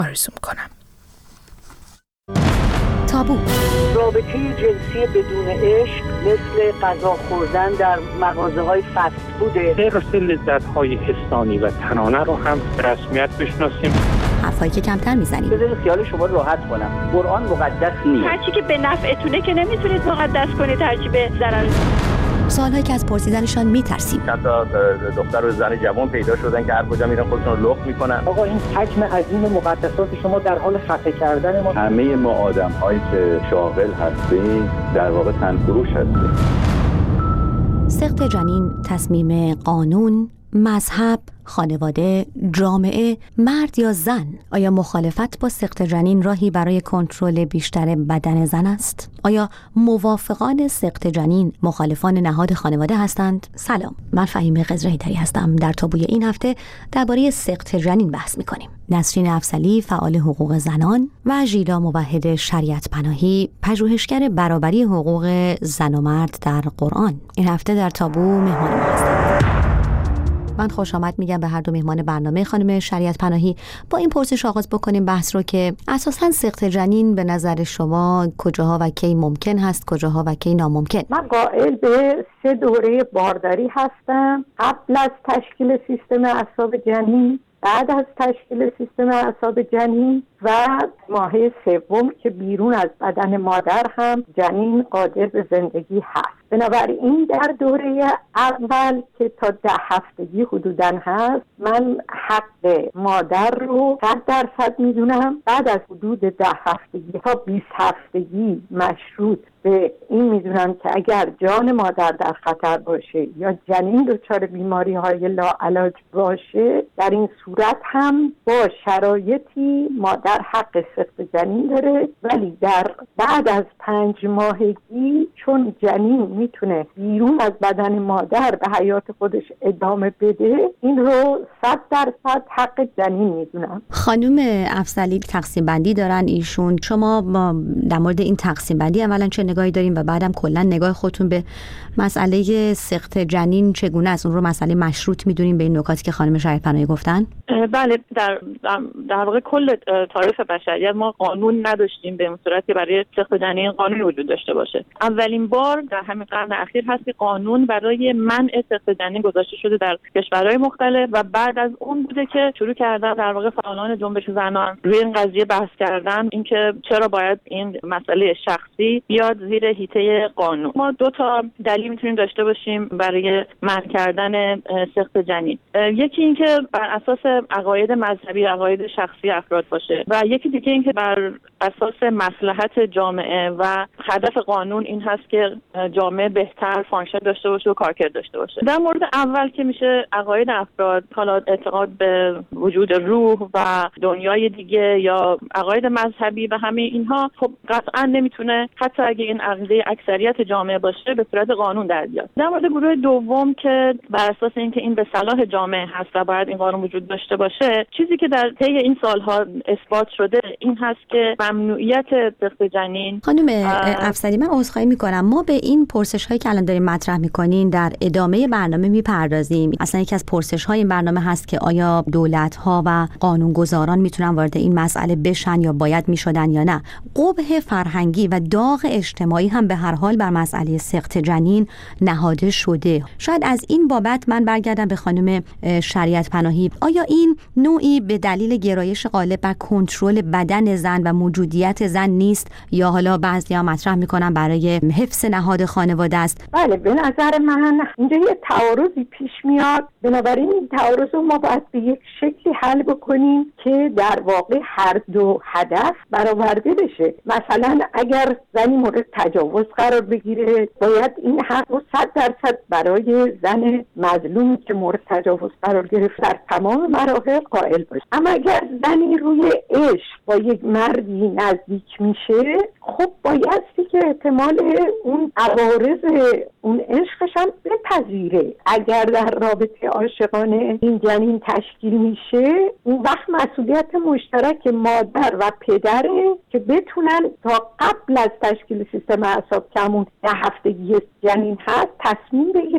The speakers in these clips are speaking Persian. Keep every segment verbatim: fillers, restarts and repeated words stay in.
آرزو می‌کنم. تابو. رابطه جنسی بدون عشق مثل غذا خوردن در مغازه‌های فست فوده. حرص لذت‌های حسانی و تنانه رو هم به رسمیت بشناسیم. حرفایی که کمتر میزنیم. بذارید خیال شما راحت کنم. قرآن مقدس نیست. هرچی که به نفعتونه که نمیتونید مقدس کنید، هرچی به ضرر. سوالهایی که از پرسیدنشان میترسیم. چند تا دختر و زن جوان پیدا شدن که هر کجا میرن خودشون رو لخت میکنن. آقا این حجم عظیم مقدسات شما در حال خفه کردن ما. همه ما آدم‌هایی که شاغل هستیم در واقع تنفروش هستیم. سقط جنین تصمیم قانون، مذهب، خانواده، جامعه، مرد یا زن؟ آیا مخالفت با سقط جنین راهی برای کنترل بیشتر بدن زن است؟ آیا موافقان سقط جنین مخالفان نهاد خانواده هستند؟ سلام، من فهیمه قزرهیدری هستم. در تابوی این هفته درباره سقط جنین بحث می‌کنیم. نسرین افضلی، فعال حقوق زنان، و ژیلا موحد شریعت پناهی، پژوهشگر برابری حقوق زن و مرد در قرآن، این هفته در تابو مهمان ما هستند. من خوش آمد میگم به هر دو مهمان برنامه. خانم شریعت پناهی، با این پرسش آغاز بکنیم بحث رو که اساساً سقط جنین به نظر شما کجاها و کی ممکن هست، کجاها و کی ناممکن؟ من قائل به سه دوره بارداری هستم: قبل از تشکیل سیستم اعصاب جنین، بعد از تشکیل سیستم اعصاب جنین و ماهه سوم که بیرون از بدن مادر هم جنین قادر به زندگی هست. بنابراین در دوره اول که تا ده هفتگی حدوداً هست، من حق مادر رو صد درصد میدونم. بعد از حدود ده هفتگی تا بیست هفتگی مشروط به این میدونم که اگر جان مادر در خطر باشه یا جنین دچار بیماری های لاعلاج باشه، در این صورت هم با شرایطی مادر حق سقط جنین داره. ولی در بعد از پنج ماهگی چون جنین میتونه بیرون از بدن مادر به حیات خودش ادامه بده، این رو صد درصد حق جنین میدونم. خانم افضلی تقسیم بندی دارن ایشون، شما در مورد این تقسیم بندی اولا چه نگاهی داریم و بعدم کلا نگاه خودتون به مسئله سقط جنین چگونه است؟ اون رو مسئله مشروط میدونیم به این نکاتی که خانم شریعت پناهی گفتن؟ بله، در در واقع کل تاریخ بشریت ما قانون نداشتیم به این صورت که برای سقط جنین قانون وجود داشته باشه. اولین بار در همین قرن اخیر هست که قانون برای منع سقط جنین گذاشته شده در کشورهای مختلف و بعد از اون بوده که شروع کردن در واقع فعالان جنبش زنان روی این قضیه بحث کردن، اینکه چرا باید این مسئله شخصی بیاد زیر حیطه قانون. ما دو تا دلیل میتونیم داشته باشیم برای منع کردن سقط جنین. یکی اینکه بر اساس عقاید مذهبی، عقاید شخصی افراد باشه و یکی دیگه اینکه بر اساس مصلحت جامعه و هدف قانون این هست که جامعه بهتر فانکشن داشته باشه و کارکرد داشته باشه. در مورد اول که میشه عقاید افراد، حالا اعتقاد به وجود روح و دنیای دیگه یا عقاید مذهبی و همه اینها، خب قطعا نمیتونه حتی اگه این عقیده اکثریت جامعه باشه به صورت قانون در بیاد. در مورد گروه دوم که بر اساس اینکه این به صلاح جامعه هست و باید این قانون وجود داشته باشه، چیزی که در طی این سالها اثبات شده این هست که ممنوعیت سقط جنین. خانم افضلی، من عذرخواهی میکنم، ما به این پرسش هایی که الان داریم مطرح میکنین در ادامه برنامه میپردازیم. اصلا یکی از پرسش های این برنامه هست که آیا دولت ها و قانونگذاران میتونن وارد این مسئله بشن یا باید میشدن یا نه. قبح فرهنگی و داغ اجتماعی هم به هر حال بر مسئله سقط جنین نهاده شده. شاید از این بابت من برگردم به خانم شریعت پناهی. آیا این نوعی به دلیل گرایش غالب بر کنترل بدن زن و موجودیت زن نیست یا حالا بعضیا مطرح میکنن برای حفظ نهاد خانواده است؟ بله، به نظر من اینجا یه تعارضی پیش میاد. بنابراین این تعارض رو ما باید به یک شکلی حل بکنیم که در واقع هر دو هدف برآورده بشه. مثلا اگر زنی مورد تجاوز قرار بگیره، باید این حق رو صد درصد برای زن مظلومی که مورد تجاوز قرار گرفت در تمام مراحل قائل باشه. اما اگر زنی روی عشق با یک مردی نزدیک میشه، خب بایستی که احتمال اون عوارض اون عشقش هم بپذیره. اگر در رابطه عاشقانه این جنین تشکیل میشه، اون وقت مسئولیت مشترک مادر و پدره که بتونن تا قبل از تشکیل سیستم اعصاب که همون ده هفتگی جنین هست تصمیم بگیرن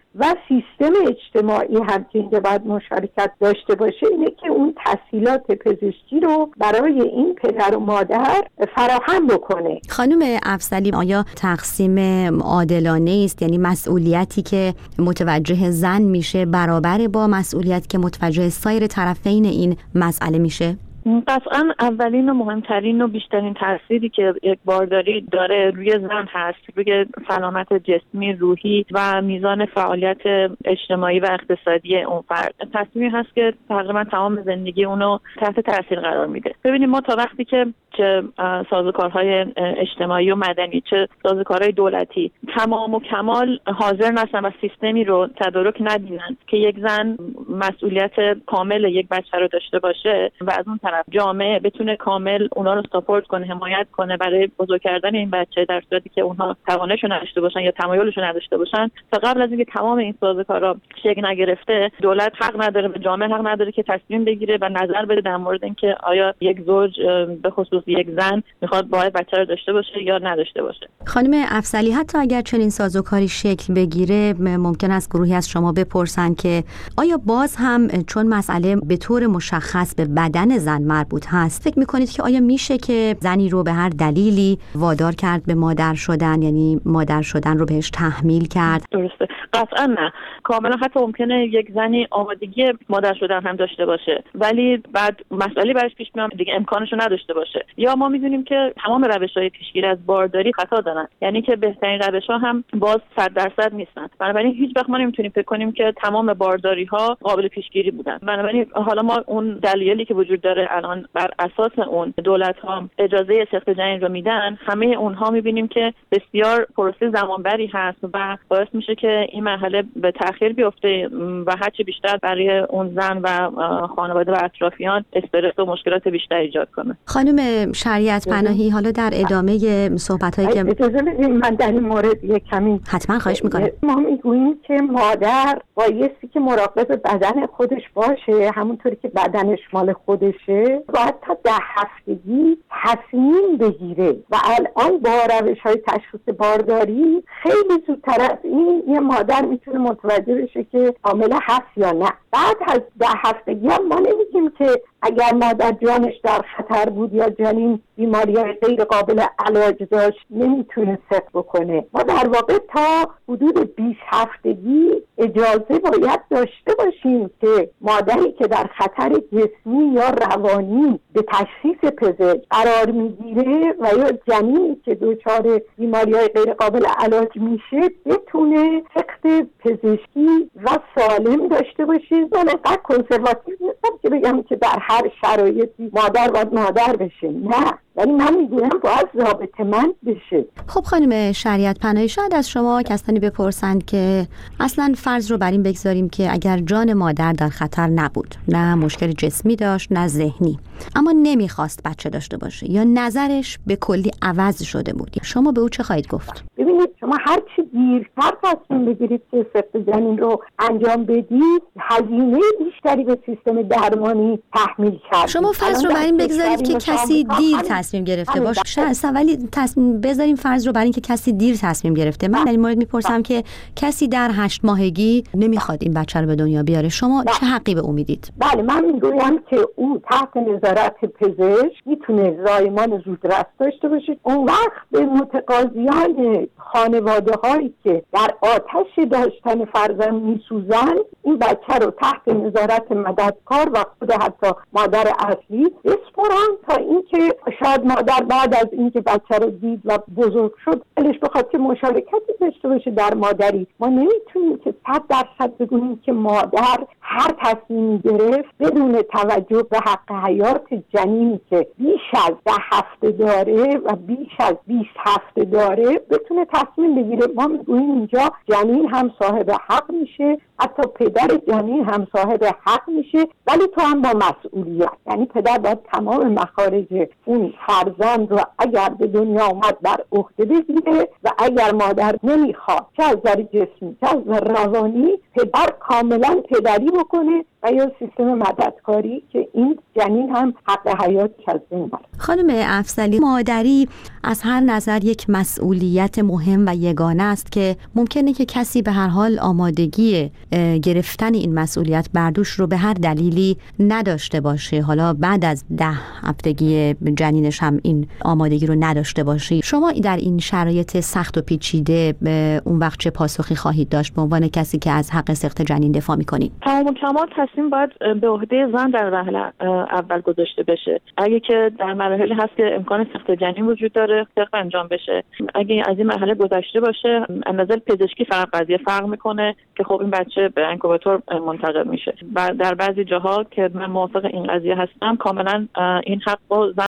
و سیستم اجتماعی هم که اینجا باید مشارکت داشته باشه اینه که اون تحصیلات پزشکی رو برای این پدر و مادر فراهم بکنه. خانم افضلی، آیا تقسیم عادلانه است؟ یعنی مسئولیتی که متوجه زن میشه برابر با مسئولیتی که متوجه سایر طرفین این مسئله میشه؟ قطعا اولین و مهمترین و بیشترین تأثیری که یک بارداری داره روی زن هست، روی سلامت جسمی، روحی و میزان فعالیت اجتماعی و اقتصادی اون فرد. تصمیمی هست که تقریبا تمام زندگی اونو تحت تاثیر قرار میده. ببینید ما تا وقتی که چه سازوکارهای اجتماعی و مدنی چه سازوکارهای دولتی تمام و کمال حاضر نستن و سیستمی رو تدارک ندینن که یک زن مسئولیت کامل یک بچه رو داشته باشه و از اون طرف جامعه بتونه کامل اونا رو ساپورت کنه، حمایت کنه برای بزرگ کردن این بچه، در صورتی که اونها توانش نداشته باشن یا تمایلش نداشته باشن، تا قبل از اینکه تمام این سازوکارا شکل نگرفته، دولت حق نداره و جامعه حق نداره که تصمیم بگیره و نظر بده در مورد اینکه آیا یک زوج به خصوص یک زن میخواد باید بچه رو داشته باشه یا نداشته باشه. خانم افضلی، حتی اگر چنین سازوکاری شکل بگیره، ممکن است گروهی از شما بپرسن که آیا باز هم چون مسئله به طور مشخص به بدن زن مربوط هست، فکر میکنید که آیا میشه که زنی رو به هر دلیلی وادار کرد به مادر شدن، یعنی مادر شدن رو بهش تحمیل کرد؟ درسته، قطعا نه. کاملا حتی ممکنه یک زنی آمادگی مادر شدن هم داشته باشه ولی بعد مسئله براش پیش میاد دیگه امکانش رو نداشته باشه. یا ما میدونیم که تمام روش‌های پیشگیری از بارداری خطا دارن، یعنی که بهترین روش‌ها هم باز صد درصد نیستن. بنابراین هیچ وقت ما نمیتونیم فکر کنیم که تمام بارداری‌ها قابل پیشگیری بودن. بنابراین حالا ما اون دلایلی که وجود داره الان بر اساس اون دولت‌ها اجازه سقط جنین رو میدن، همه اونها میبینیم که بسیار پروسه زمانبری هست و باعث میشه که این مرحله به تأخیر بیفته و هرچی بیشتر برای اون زن و خانواده و اطرافیان استرس و مشکلات بیشتر ایجاد کنه. خانم شریعت پناهی، حالا در ادامه صحبت‌هایی که اجازه بدید من در این مورد یک کمی حتما خواهش می‌کنم. ما میگوییم که مادر بایستی که مراقب بدن خودش باشه، همونطوری که بدنش مال خودشه، باید تا ده هفتگی تصمیم بگیره و الان با روش‌های تشخیص بارداری خیلی زودتر از این یه مادر میتونه متوجه بشه که حامل هست یا نه. بعد از ده هفتگی هم ما نمیگیم که اگر مادر جانش در خطر بود یا جنین بیماری‌های غیر قابل علاج داشت نمیتونه سقط بکنه. ما در واقع تا حدود بیست هفتگی اجازه باید داشته باشیم که مادری که در خطر جسمی یا روانی به تشخیص پزشک قرار میگیره و یا جنینی که دچار بیماری‌های غیر قابل علاج میشه بتونه سقط پزشکی و سالم داشته باشه. من اینقدر کنسرواتیو نیستم که بگم که در هر شرایطی مادر باید مادر بشه، نه، ولی من میگویم باید ضابطه‌مند بشه. خب خانم شریعت پناهی، شاید از شما کسانی بپرسند که اصلا فرض رو بر این بگذاریم که اگر جان مادر در خطر نبود، نه مشکل جسمی داشت نه ذهنی، اما نمیخواست بچه داشته باشه یا نظرش به کلی عوض شده بود، شما به او چه خواهید گفت؟ ببینید، شما هر چی دیرتر تصمیم بگیرید که سقط جنین رو انجام بدید، هزینه بیشتری به سیستم درمانی تحمیل کرد. شما فرض رو بر این بگذارید که کسی دیر تصمیم گرفته باشه، شاید ولی تصمیم بذاریم فرض رو بر این که کسی دیر تصمیم گرفته. من در این مورد میپرسم که کسی در هشت ماهگی نمیخواد این بچه رو به دنیا بیاره، شما چه حقی به او میدید؟ بله، من میگویم که او تحت نظارت پزشک میتونه زایمان زودرس داشته باشه. اون وقت به متقاضیان خانواده هایی که در آتش داشتن فرزند میسوزن این بچه رو تحت نظارت مددکار و خود حتی مادر اصلی بسپرن تا اینکه شاید مادر بعد از اینکه بچه رو دید و بزرگ شد دلش بخواد که مشارکتی داشته باشه در مادری. ما نمیتونیم که صد درصد بگوییم که مادر هر تصمیمی گرفت بدون توجه به حق حیات جنینی که بیش از ده هفته داره و بیش از بیست هفته داره بتونه تصمیم بگیره. ما میگوییم اینجا جنین هم صاحب حق میشه، حتی پدر جنین هم صاحب حق میشه، ولی تو هم با مسئولیت. یعنی پدر باید تمام مخارج اون فرزند رو اگر به دنیا اومد بر عهده بگیره و اگر مادر نمیخواد چه از نظر جسمی چه از نظر روانی، پدر کاملا پدری بکنه و یا سیستم مددکاری که این جنین هم حق حیات از بین بره. خانم افضلی، مادری از هر نظر یک مسئولیت مهم و یگانه است که ممکنه که کسی به هر حال آمادگی گرفتن این مسئولیت بر دوش رو به هر دلیلی نداشته باشه، حالا بعد از ده هفتگی جنینش هم این آمادگی رو نداشته باشه. شما در این شرایط سخت و پیچیده اون وقت چه پاسخی خواهید داشت به عنوان کسی که از حق سقط جنین دفاع می‌کنید؟ تمام کمال تصمیم باید به عهده زن در مرحله اول گذاشته بشه. اگه که در مراحلی هست که امکان سقط جنین وجود داره، سقط انجام بشه. اگه از این مرحله گذشته باشه، از نظر پزشکی فقط قضیه فرق میکنه که خب این بچه به اینکوباتور منتقل میشه. و در بعضی جاها که من موافق این قضیه هستم، کاملا این حق رو